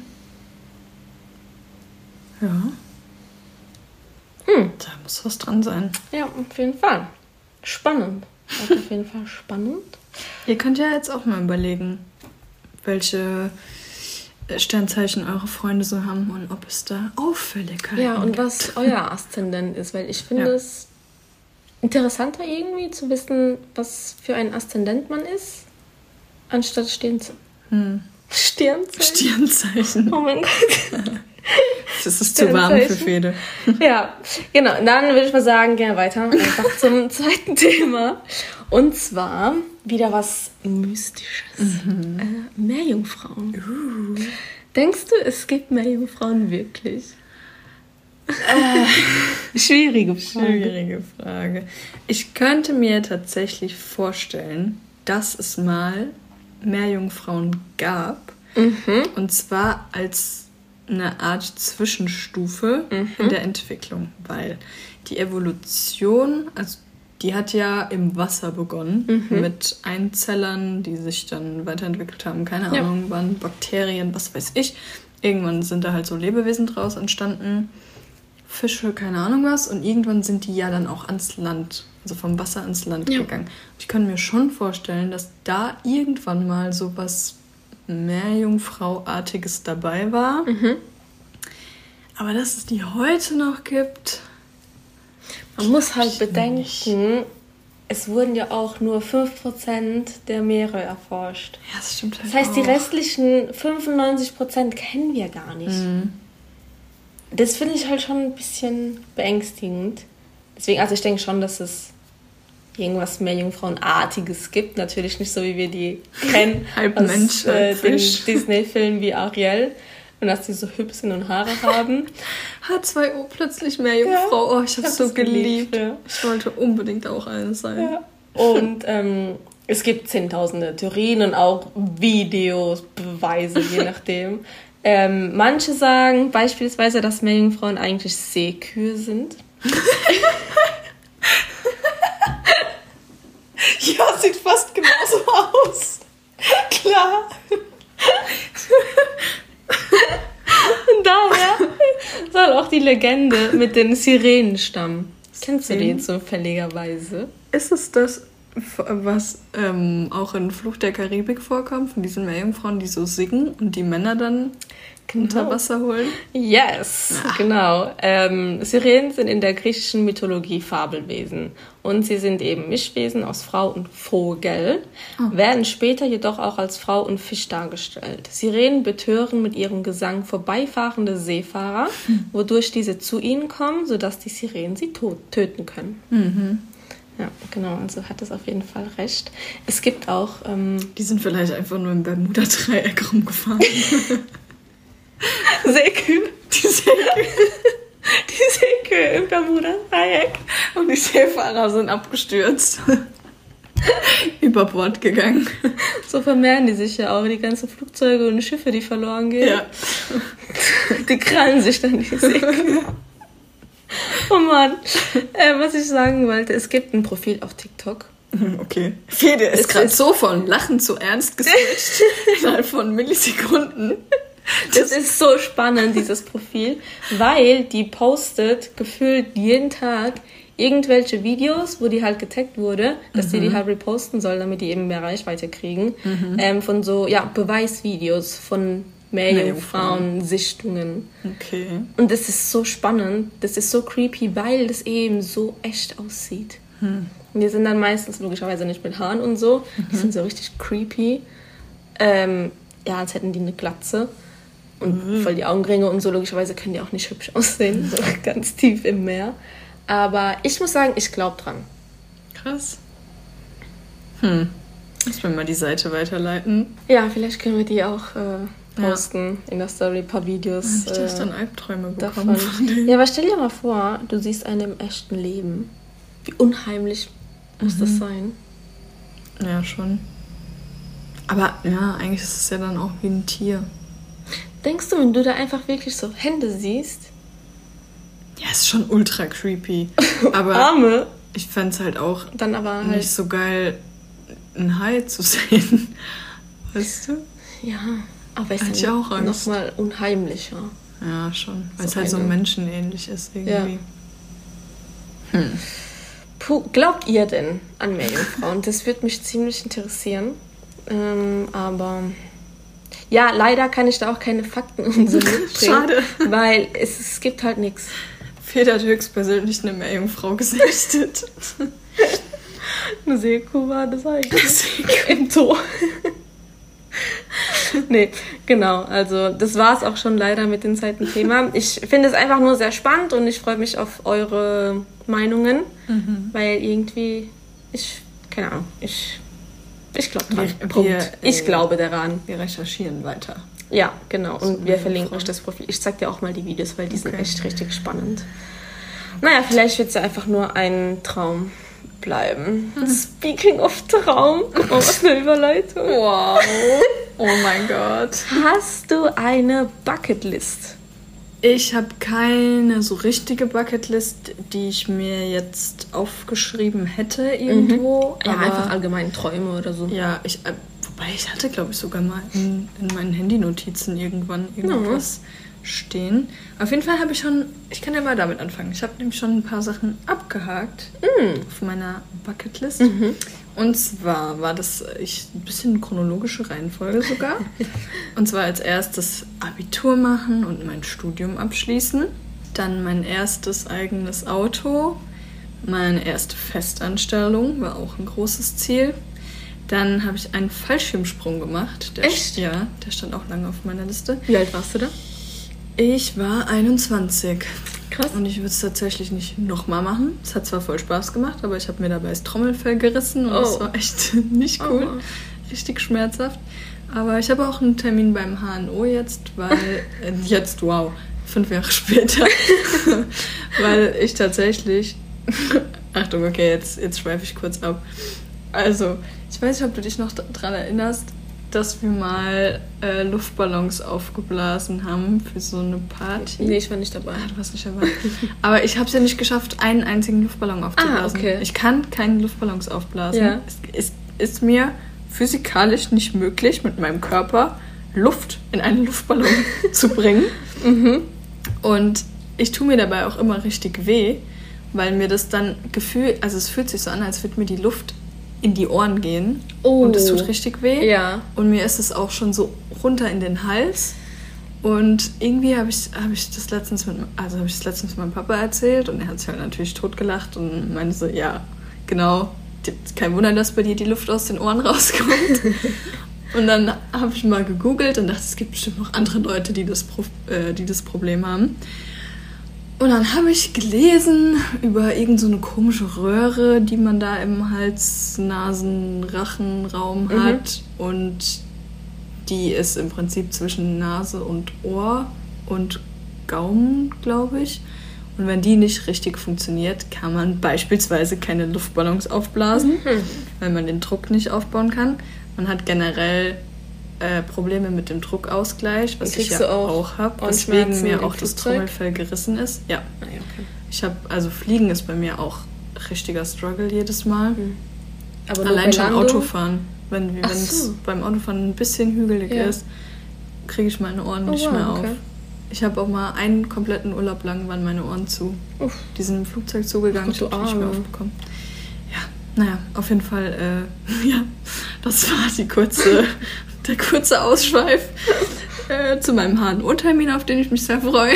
Ja. Hm. Da muss was dran sein. Ja, auf jeden Fall. Spannend. Auf jeden Fall spannend. Ihr könnt ja jetzt auch mal überlegen, welche Sternzeichen eure Freunde so haben und ob es da Auffälligkeiten Ja, und gibt. was euer Aszendent ist, weil ich finde ja. es interessanter irgendwie zu wissen, was für ein Aszendent man ist, anstatt Sternzeichen. Hm. Sternzeichen? Sternzeichen. Oh mein Gott. Das ist zu warm für Fede. Ja, genau. Dann würde ich mal sagen, gerne weiter. Einfach zum zweiten Thema. Und zwar wieder was Mystisches. Mhm. Äh, Meerjungfrauen. Uh. Denkst du, es gibt Meerjungfrauen wirklich? Äh, schwierige Frage. Schwierige Frage. Ich könnte mir tatsächlich vorstellen, dass es mal Meerjungfrauen gab. Mhm. Und zwar als eine Art Zwischenstufe Mhm. in der Entwicklung. Weil die Evolution, also die hat ja im Wasser begonnen, Mhm. mit Einzellern, die sich dann weiterentwickelt haben. Keine Ja. Ahnung, waren Bakterien, was weiß ich. Irgendwann sind da halt so Lebewesen draus entstanden. Fische, keine Ahnung was. Und irgendwann sind die ja dann auch ans Land, also vom Wasser ans Land Ja. gegangen. Ich kann mir schon vorstellen, dass da irgendwann mal so was Meerjungfrau-artiges dabei war. Mhm. Aber dass es die heute noch gibt... Man muss halt ich bedenken, nicht. es wurden ja auch nur fünf Prozent der Meere erforscht. Ja, das stimmt halt Das heißt, die auch. restlichen fünfundneunzig Prozent kennen wir gar nicht. Mhm. Das finde ich halt schon ein bisschen beängstigend. Deswegen, also ich denke schon, dass es irgendwas Meerjungfrauenartiges gibt. Natürlich nicht so, wie wir die kennen Halb aus Mensch, äh, halb den Fisch. Disney-Filmen wie Ariel. Und dass die so hübsch sind und Haare haben. H zwei O plötzlich Meerjungfrau. Ja, Oh, ich habe ich es so hab das geliebt, geliebt. ja. Ich wollte unbedingt auch eine sein. Ja. Und ähm, es gibt zehntausende Theorien und auch Videos, Beweise, je nachdem. Ähm, manche sagen beispielsweise, dass Meerjungfrauen eigentlich Seekühe sind. Ja, sieht fast genauso aus. Klar. Und daher soll auch die Legende mit den Sirenen stammen. Kennst du die zufälligerweise? Ist es das, was ähm, auch in Fluch der Karibik vorkommt, von diesen Meerjungfrauen, die so singen und die Männer dann unter Wasser holen? Yes, genau. Ähm, Sirenen sind in der griechischen Mythologie Fabelwesen und sie sind eben Mischwesen aus Frau und Vogel, Oh. werden später jedoch auch als Frau und Fisch dargestellt. Sirenen betören mit ihrem Gesang vorbeifahrende Seefahrer, wodurch diese zu ihnen kommen, sodass die Sirenen sie tot töten können. Mhm. Ja, genau, also hat es auf jeden Fall recht. Es gibt auch... Ähm, Die sind vielleicht einfach nur im Bermuda-Dreieck rumgefahren. Seekühe. Die Seekühe. Die Seekühe im Bermuda-Dreieck. Und die Seefahrer sind abgestürzt. Über Bord gegangen. So vermehren die sich ja auch, die ganzen Flugzeuge und Schiffe, die verloren gehen. Ja. Die krallen sich dann die Seekühe. Oh Mann. Äh, was ich sagen wollte, es gibt ein Profil auf TikTok. Okay. Fede ist Es gerade ist- so von Lachen zu Ernst geswitcht. Innerhalb von Millisekunden. Das ist so spannend, dieses Profil, weil die postet gefühlt jeden Tag irgendwelche Videos, wo die halt getaggt wurde, dass die die halt reposten soll, damit die eben mehr Reichweite kriegen, ähm, von so, ja, Beweisvideos von Meerjungfrauen, Sichtungen. Okay. Und das ist so spannend, das ist so creepy, weil das eben so echt aussieht. Hm. Und die sind dann meistens logischerweise nicht mit Haaren und so, die sind so richtig creepy. Ähm, ja, als hätten die eine Glatze. Und voll die Augenringe und so, logischerweise können die auch nicht hübsch aussehen, so ganz tief im Meer. Aber ich muss sagen, ich glaube dran. Krass. Hm. Muss mir mal die Seite weiterleiten. Ja, vielleicht können wir die auch äh, posten in der Story, ein paar Videos Nicht, dass ich äh, dann Albträume bekomme davon. von denen. Ja, aber stell dir mal vor, du siehst einen im echten Leben. Wie unheimlich muss das sein? Ja, schon. Aber ja, eigentlich ist es ja dann auch wie ein Tier. Denkst du, wenn du da einfach wirklich so Hände siehst? Ja, ist schon ultra creepy. Aber Arme. ich fände es halt auch Dann aber halt... nicht so geil, einen Hai zu sehen. Weißt du? Ja, aber ist Hätte ich dann auch Angst. nochmal unheimlicher. Ja, schon. Weil So es halt so eine- menschenähnlich ist irgendwie. Puh, glaubt ihr denn an Meerjungfrauen? Das würde mich ziemlich interessieren. Ähm, aber ja, leider kann ich da auch keine Fakten und so mitbringen. Schade. Weil es, es gibt halt nichts. Fede hat höchstpersönlich eine Meerjungfrau gesichtet. Eine Seekuh war das eigentlich. Im Tor. Nee, genau. Also das war es auch schon leider mit dem zweiten Thema. Ich finde es einfach nur sehr spannend und ich freue mich auf eure Meinungen, weil irgendwie, ich, keine Ahnung, ich Ich glaube dran. Wir, Punkt. wir, ich äh, glaube daran. Wir recherchieren weiter. Ja, genau. Und So, wir verlinken Frau. euch das Profil. Ich zeig dir auch mal die Videos, weil die sind Okay. echt richtig spannend. Naja, vielleicht wird es ja einfach nur ein Traum bleiben. Speaking of Traum, guck mal, was eine Überleitung. Wow. Oh mein Gott. Hast du eine Bucketlist? Ich habe keine so richtige Bucketlist, die ich mir jetzt aufgeschrieben hätte irgendwo. Ja, aber einfach allgemein Träume oder so. Ja, ich, äh, wobei ich hatte, glaube ich, sogar mal in, in meinen Handynotizen irgendwann irgendwas stehen. Auf jeden Fall habe ich schon, ich kann ja mal damit anfangen. Ich habe nämlich schon ein paar Sachen abgehakt Mm. auf meiner Bucketlist. Mhm. Und zwar war das ich, ein bisschen chronologische Reihenfolge sogar. Und zwar als erstes Abitur machen und mein Studium abschließen. Dann mein erstes eigenes Auto. Meine erste Festanstellung war auch ein großes Ziel. Dann habe ich einen Fallschirmsprung gemacht. Der, Echt? Ja, der stand auch lange auf meiner Liste. Wie alt warst du da? Ich war einundzwanzig. Krass. Und ich würde es tatsächlich nicht nochmal machen. Es hat zwar voll Spaß gemacht, aber ich habe mir dabei das Trommelfell gerissen und Oh. das war echt nicht cool. Oh. Richtig schmerzhaft. Aber ich habe auch einen Termin beim H N O jetzt, weil... äh, jetzt, wow, fünf Jahre später. Weil ich tatsächlich... Achtung, okay, jetzt, jetzt schweife ich kurz ab. Also, ich weiß nicht, ob du dich noch daran erinnerst, dass wir mal äh, Luftballons aufgeblasen haben für so eine Party. Nee, ich war nicht dabei. Ah, du warst nicht dabei. Aber ich habe es ja nicht geschafft, einen einzigen Luftballon aufzublasen. Ah, okay. Ich kann keine Luftballons aufblasen. Ja. Es ist, ist mir physikalisch nicht möglich, mit meinem Körper Luft in einen Luftballon zu bringen. Mhm. Und ich tue mir dabei auch immer richtig weh, weil mir das dann Gefühl, also es fühlt sich so an, als würde mir die Luft in die Ohren gehen. Oh. Und es tut richtig weh. Ja. Und mir ist es auch schon so runter in den Hals. Und irgendwie habe ich, hab ich das letztens mit, also habe ich das letztens meinem Papa erzählt und er hat sich halt natürlich totgelacht und meinte so, ja, genau, kein Wunder, dass bei dir die Luft aus den Ohren rauskommt. Und dann habe ich mal gegoogelt und dachte, es gibt bestimmt noch andere Leute, die das, Pro, äh, die das Problem haben. Und dann habe ich gelesen über irgend so eine komische Röhre, die man da im Hals-Nasen-Rachen-Raum Mhm. hat. Und die ist im Prinzip zwischen Nase und Ohr und Gaumen, glaube ich. Und wenn die nicht richtig funktioniert, kann man beispielsweise keine Luftballons aufblasen, Mhm. weil man den Druck nicht aufbauen kann. Man hat generell äh, Probleme mit dem Druckausgleich, was ich Kriegst ja du auch auch habe, Ohrenschmerzen weswegen mir im auch das Flugzeug? Trommelfell gerissen ist. Ja, Ah, ja, okay. ich habe, also Fliegen ist bei mir auch richtiger Struggle jedes Mal. Mhm. Aber nur Allein bei schon Landung? Autofahren. Wenn Ach wenn es so. beim Autofahren ein bisschen hügelig Ja. ist, kriege ich meine Ohren Oh, nicht wow, mehr auf. okay. Ich habe auch mal einen kompletten Urlaub lang waren meine Ohren zu. Uff. Die sind im Flugzeug zugegangen, Ach ich Gott, habe du nicht mehr Arme. aufbekommen. Ja, naja, auf jeden Fall, äh, ja, das war die kurze, der kurze Ausschweif äh, zu meinem H N O-Termin, auf den ich mich sehr freue.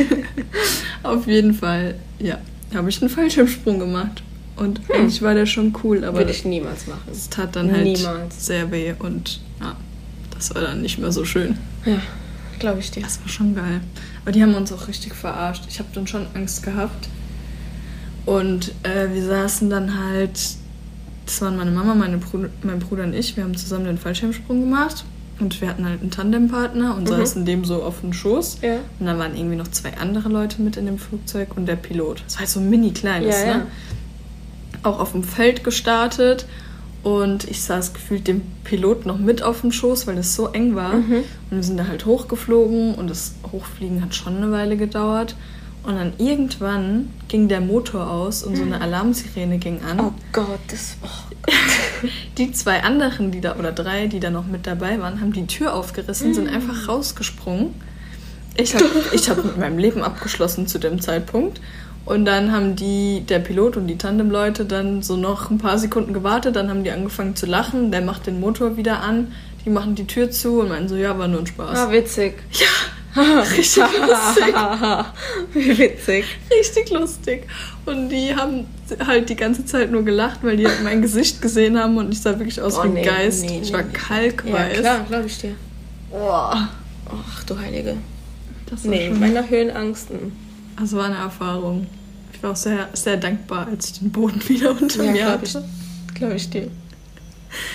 Auf jeden Fall, ja, habe ich einen Fallschirmsprung gemacht. Und Hm. eigentlich war der schon cool, aber Würde ich niemals machen. es tat dann halt Niemals. sehr weh und ja, das war dann nicht mehr so schön. Ja, glaube ich dir. Das war schon geil. Aber die haben uns auch richtig verarscht. Ich habe dann schon Angst gehabt. Und äh, wir saßen dann halt, das waren meine Mama, meine Bruder, mein Bruder und ich, wir haben zusammen den Fallschirmsprung gemacht. Und wir hatten halt einen Tandempartner und Mhm. saßen dem so auf den Schoß. Ja. Und dann waren irgendwie noch zwei andere Leute mit in dem Flugzeug und der Pilot. Das war halt so ein mini kleines, Ja, ja. ne? Auch auf dem Feld gestartet. Und ich saß gefühlt dem Pilot noch mit auf dem Schoß, weil es so eng war. Mhm. Und wir sind da halt hochgeflogen und das Hochfliegen hat schon eine Weile gedauert. Und dann irgendwann ging der Motor aus und so eine Alarmsirene ging an. Oh Gott, das... Oh. Die zwei anderen, die da, oder drei, die da noch mit dabei waren, haben die Tür aufgerissen, sind einfach rausgesprungen. Ich habe ich hab mit meinem Leben abgeschlossen zu dem Zeitpunkt. Und dann haben die, der Pilot und die Tandemleute dann so noch ein paar Sekunden gewartet, dann haben die angefangen zu lachen, der macht den Motor wieder an, die machen die Tür zu und meinen so, ja, war nur ein Spaß. Ah, witzig. Ja, richtig lustig. Wie witzig. Richtig lustig. Und die haben halt die ganze Zeit nur gelacht, weil die halt mein Gesicht gesehen haben und ich sah wirklich aus Oh, wie ein nee, Geist. nee, ich nee, war nee. kalkweiß. Ja, klar, glaube ich dir. Boah, Ach du Heilige. das war Nee, schon, meiner Höhenangst. mm. das war eine Erfahrung. Ich war auch sehr, sehr dankbar, als ich den Boden wieder unter Ja, mir glaube ich, hatte. glaub ich dir.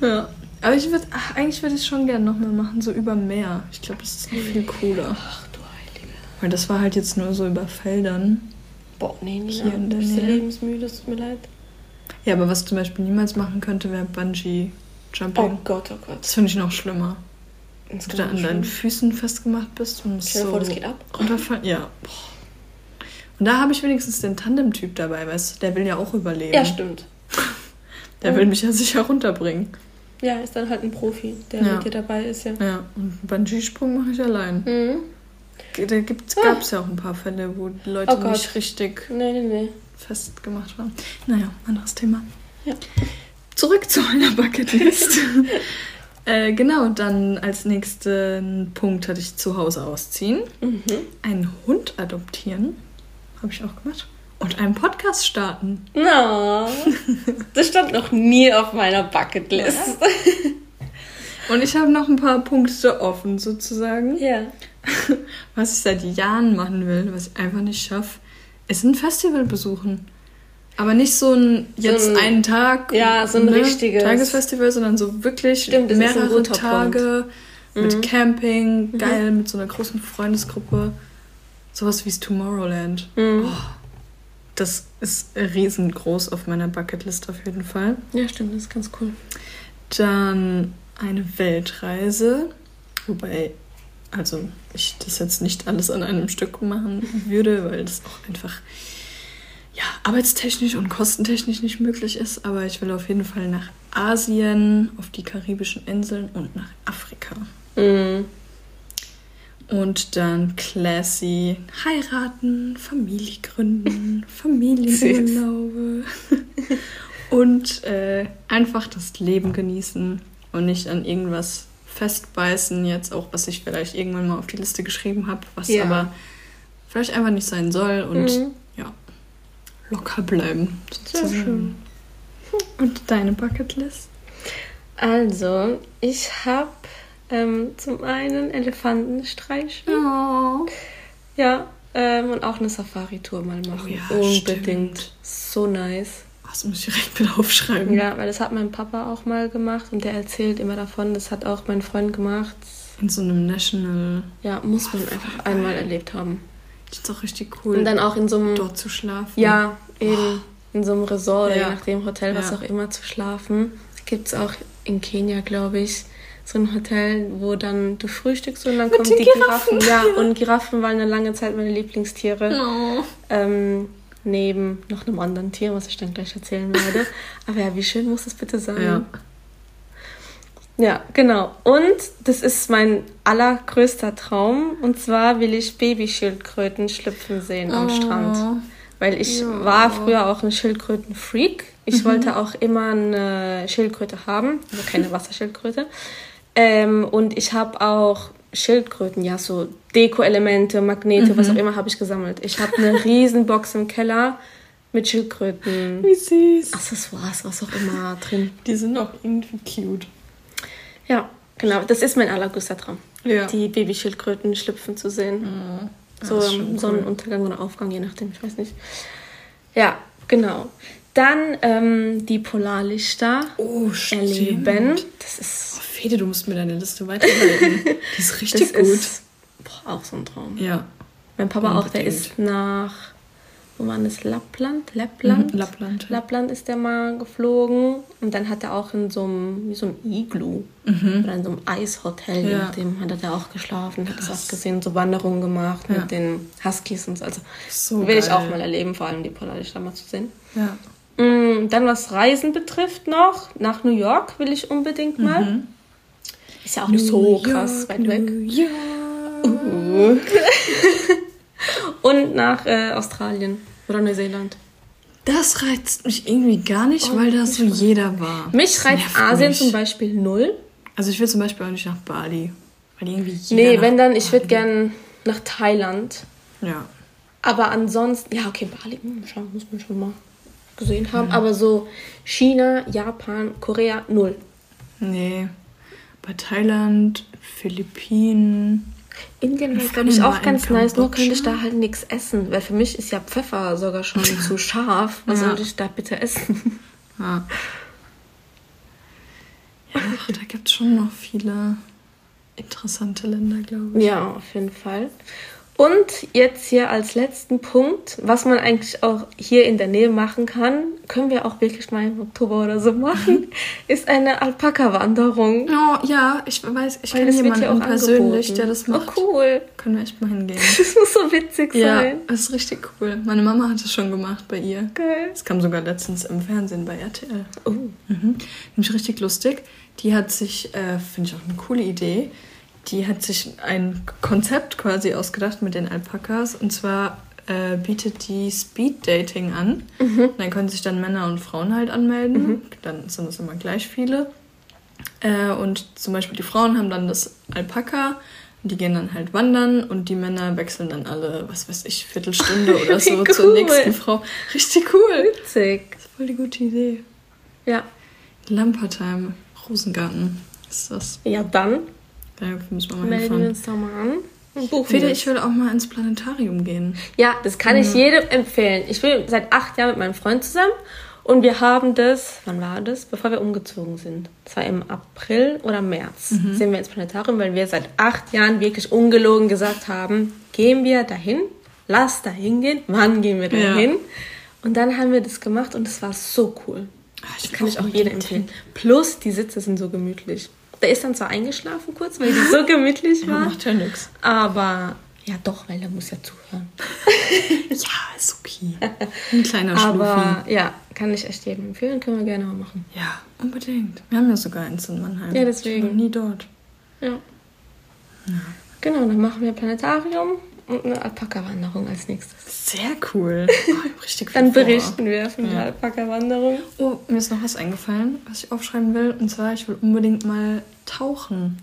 Ja. Aber ich würde, eigentlich würde ich es schon gerne nochmal machen, so über Meer. Ich glaube, das ist viel cooler. Ach du Heilige. Weil das war halt jetzt nur so über Feldern. Boah, nee, Nina, Hier in der bist du Nähe. lebensmüde, es tut mir leid. Ja, aber was ich zum Beispiel niemals machen könnte, wäre Bungee-Jumping. Oh Gott, oh Gott. Das finde ich noch schlimmer. Das Wenn du da an deinen Füßen festgemacht bist und musst Stell dir so vor, das geht ab. runterfallen. Ja. Boah. Und da habe ich wenigstens den Tandem-Typ dabei, weißt du, der will ja auch überleben. Ja, stimmt. Der will mich ja sicher runterbringen. Ja, ist dann halt ein Profi, der Ja. mit dir dabei ist, ja. Ja, und einen Bungee-Sprung mache ich allein. Mhm. Da gab es ja auch ein paar Fälle, wo die Leute Oh Gott. nicht richtig Nee, nee, nee. festgemacht waren. Naja, anderes Thema. Ja. Zurück zu meiner Bucketlist. äh, genau, dann als nächsten Punkt hatte ich zu Hause ausziehen, Mhm. einen Hund adoptieren, habe ich auch gemacht, und einen Podcast starten. No. Das stand noch nie auf meiner Bucketlist. Und ich habe noch ein paar Punkte offen sozusagen. Ja. Was ich seit Jahren machen will, was ich einfach nicht schaffe, ist ein Festival besuchen. Aber nicht so ein jetzt So ein- einen Tag, ja, so ein richtiges- Tagesfestival, sondern so wirklich Stimmt, das ist ein mehrere guter Tage mit Mhm. Camping, geil, mit so einer großen Freundesgruppe. Sowas wie das Tomorrowland. Mhm. Oh, das ist riesengroß auf meiner Bucketlist auf jeden Fall. Ja, stimmt, das ist ganz cool. Dann eine Weltreise, wobei, also ich das jetzt nicht alles an einem Stück machen würde, weil das auch einfach ja, arbeitstechnisch und kostentechnisch nicht möglich ist, aber ich will auf jeden Fall nach Asien, auf die karibischen Inseln und nach Afrika. Mhm. Und dann classy heiraten, Familie gründen, Familienurlaube und äh, einfach das Leben genießen und nicht an irgendwas festbeißen, jetzt auch, was ich vielleicht irgendwann mal auf die Liste geschrieben habe, was Ja. aber vielleicht einfach nicht sein soll und Mhm. ja, locker bleiben. Sehr schön. Und deine Bucketlist? Also, ich habe ähm, zum einen Elefanten streichen. Oh. Ja, ähm, und auch eine Safari-Tour mal machen. Oh ja, Unbedingt. stimmt. So nice. Das muss ich direkt wieder aufschreiben. Ja, weil das hat mein Papa auch mal gemacht und der erzählt immer davon. Das hat auch mein Freund gemacht. In so einem National. Ja, muss man Oh, einfach voll einmal geil. erlebt haben. Das ist doch richtig cool. Und dann auch in so einem, dort zu schlafen. ja, eben in so einem Resort, Ja. je nachdem Hotel, was Ja. auch immer, zu schlafen. Gibt es auch in Kenia, glaube ich, so ein Hotel, wo dann du frühstückst und dann Mit kommen den die Giraffen, Giraffen. Ja, ja. und Giraffen waren eine lange Zeit meine Lieblingstiere. Oh. Ähm, neben noch einem anderen Tier, was ich dann gleich erzählen werde. Aber ja, wie schön muss das bitte sein? Ja. Ja, genau. Und das ist mein allergrößter Traum. Und zwar will ich Babyschildkröten schlüpfen sehen am Oh. Strand. Weil ich Ja. war früher auch ein Schildkrötenfreak. Ich Mhm. wollte auch immer eine Schildkröte haben, also keine Wasserschildkröte. Ähm, und ich habe auch Schildkröten, ja, so Deko-Elemente, Magnete, Mhm. was auch immer, habe ich gesammelt. Ich habe eine riesen Box im Keller mit Schildkröten, Wie süß. Accessoires, was auch immer drin. Die sind auch irgendwie cute. Ja, genau, das ist mein allergrößter Traum. Ja. Die Babyschildkröten schlüpfen zu sehen. Oh. So Das ist schon im cool. Sonnenuntergang oder Aufgang, je nachdem, ich weiß nicht. Ja, genau. Dann ähm, die Polarlichter Oh, stimmt. erleben. Das ist, Oh, Fede, du musst mir deine Liste weiterleiten. Die ist das richtig gut. ist boah, auch so ein Traum. Ja. Mein Papa auch, der Unbedingt. ist nach, wo war das, Lappland? Lappland? Mhm, Lappland. Ja. Lappland ist der mal geflogen und dann hat er auch in so einem, wie so ein Iglu Mhm. oder in so einem Eishotel, je Ja. nachdem, hat er da auch geschlafen, hat das Krass. auch gesehen, so Wanderungen gemacht Ja. mit den Huskies und so. Also So will ich geil. auch mal erleben, vor allem die Polarlichter mal zu sehen. Ja. Mm, Dann was Reisen betrifft noch, nach New York will ich unbedingt mal. Mhm. Ist ja auch nicht so New krass York, weit weg. New York. Uh. Und nach äh, Australien oder Neuseeland. Das reizt mich irgendwie gar nicht, Oh, weil da mich so schon. jeder war. Mich Das reizt nervt Asien mich. zum Beispiel null. Also ich will zum Beispiel auch nicht nach Bali. Weil irgendwie jeder Nee, nach wenn dann, ich würde Bali- gern nach Thailand. Ja. Aber ansonsten, ja, okay, Bali, hm, schon, muss man schon mal gesehen haben. Aber so China, Japan, Korea, null. Nee. Bei Thailand, Philippinen. Indien wäre, Wir glaube ich, fahren auch mal ganz in nice. Nur Kambodscha. könnte ich da halt nichts essen. Weil für mich ist ja Pfeffer sogar schon zu scharf. Was Ja. soll ich da bitte essen? Ja. Ja, Ach, da gibt es schon noch viele interessante Länder, glaube ich. Ja, auf jeden Fall. Und jetzt hier als letzten Punkt, was man eigentlich auch hier in der Nähe machen kann, können wir auch wirklich mal im Oktober oder so machen, ist eine Alpaka-Wanderung. Oh, ja, ich weiß, ich Weil kenne das wird jemanden ja auch persönlich, angeboten. der das macht. Oh, cool. Können wir echt mal hingehen. Das muss so witzig Ja, sein. das ist richtig cool. Meine Mama hat es schon gemacht bei ihr. Geil. Das kam sogar letztens im Fernsehen bei R T L. Oh. Mhm. Nämlich richtig lustig. Die hat sich, äh, finde ich auch eine coole Idee, die hat sich ein Konzept quasi ausgedacht mit den Alpakas. Und zwar äh, bietet die Speed-Dating an. Mhm. Dann können sich dann Männer und Frauen halt anmelden. Mhm. Dann sind es immer gleich viele. Äh, und zum Beispiel die Frauen haben dann das Alpaka. Die gehen dann halt wandern und die Männer wechseln dann alle, was weiß ich, Viertelstunde oder so cool. zur nächsten Frau. Richtig cool. Witzig. Das ist voll die gute Idee. Ja. Lampertheim, Rosengarten ist das. Ja, dann Da müssen wir mal melden wir hinfahren. uns da mal an und buchen Fede, wir. ich will auch mal ins Planetarium gehen. Ja, das kann ich jedem empfehlen. Ich bin seit acht Jahren mit meinem Freund zusammen und wir haben das, wann war das? Bevor wir umgezogen sind. Das war im April oder März. Mhm. Sind wir ins Planetarium, weil wir seit acht Jahren wirklich ungelogen gesagt haben, gehen wir dahin, lass da hingehen, wann gehen wir dahin? Ja. Und dann haben wir das gemacht und es war so cool. Ach, das kann ich auch jedem empfehlen. Plus, die Sitze sind so gemütlich. Der ist dann zwar eingeschlafen kurz, weil die so gemütlich war. Ja, macht ja nichts. Aber, ja doch, weil der muss ja zuhören. Ja, ist okay. Ein kleiner Aber Schluffi. ja, kann ich echt jedem empfehlen. Können wir gerne mal machen. Ja, unbedingt. Wir haben ja sogar eins in Mannheim. Ja, deswegen. Ich war noch nie dort. Ja. Ja. Genau, dann machen wir Planetarium und eine Alpaka-Wanderung als nächstes. Sehr cool. Oh, ich hab richtig viel Dann vor. berichten wir von der Ja. Alpaka-Wanderung. Oh, mir ist noch was eingefallen, was ich aufschreiben will. Und zwar, ich will unbedingt mal tauchen.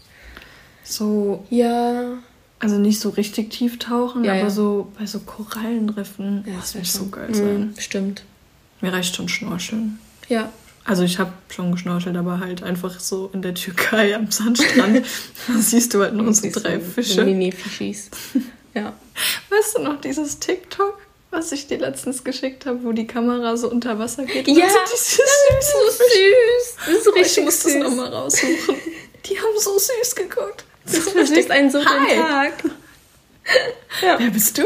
So, Ja. also nicht so richtig tief tauchen, Ja, aber ja. so bei so Korallenriffen. Ja, das wär wird so schon- geil sein. Mhm, stimmt. Mir reicht schon Schnorcheln. Ja. Also ich habe schon geschnorchelt, aber halt einfach so in der Türkei am Sandstrand. Da siehst du halt nur so Siehst drei du, Fische. Mini-Fischis. Ja. Weißt du noch dieses TikTok, was ich dir letztens geschickt habe, wo die Kamera so unter Wasser geht? Ja, Und so diese das ist so süß. Das ist so Oh, ich richtig muss das süß. nochmal raussuchen. Die haben so süß geguckt. Das versüßt einen so den Hi. Tag. Ja. Wer bist du?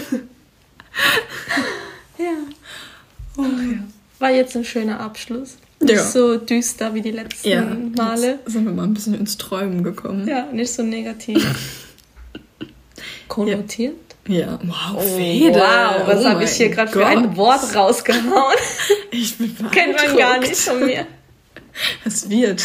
Ja. Oh, ja. War jetzt ein schöner Abschluss. Ja. Nicht so düster wie die letzten Ja, Male. jetzt sind wir mal ein bisschen ins Träumen gekommen. Ja, nicht so negativ. Konnotiert? Ja, wow, Oh, Fede. wow, was Oh habe ich hier mein gerade für ein Gott. Wort rausgehauen? Ich bin Kennt man gar nicht von mir. Es wird.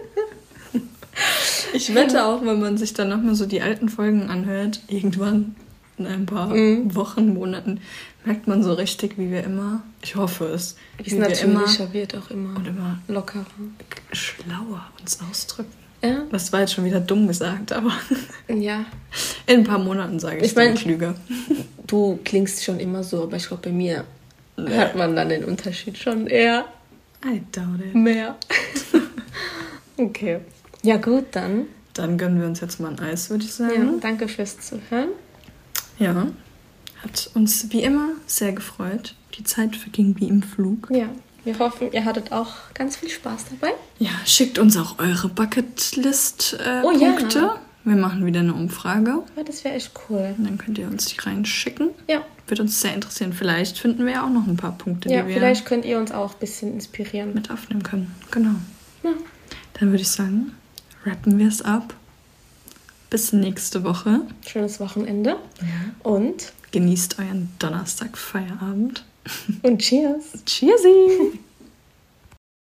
Ich wette auch, wenn man sich dann nochmal so die alten Folgen anhört, irgendwann in ein paar Mhm. Wochen, Monaten, merkt man so richtig, wie wir immer, ich hoffe es, Wie wie es wir immer natürlicher wird auch immer. und immer Lockerer. schlauer uns ausdrücken. Ja? Das war jetzt schon wieder dumm gesagt, aber Ja. in ein paar Monaten sage ich Ich mein- dann klüger. Du klingst schon immer so, aber ich glaube, bei mir hört man dann den Unterschied schon eher I doubt it. mehr. Okay. Ja, gut, dann. Dann gönnen wir uns jetzt mal ein Eis, würde ich Ja, sagen. danke fürs Zuhören. Ja. Hat uns wie immer sehr gefreut. Die Zeit verging wie im Flug. Ja, wir hoffen, ihr hattet auch ganz viel Spaß dabei. Ja, schickt uns auch eure Bucketlist-Punkte. Oh ja. Wir machen wieder eine Umfrage. Ja, das wäre echt cool. Und dann könnt ihr uns die reinschicken. Ja, Würde uns sehr interessieren. Vielleicht finden wir ja auch noch ein paar Punkte, ja die wir vielleicht könnt ihr uns auch ein bisschen inspirieren. mit aufnehmen können. Genau. Ja. Dann würde ich sagen, rappen wir es ab. Bis nächste Woche. Schönes Wochenende. Und, Genießt euren Donnerstag-Feierabend. und cheers. Cheersy!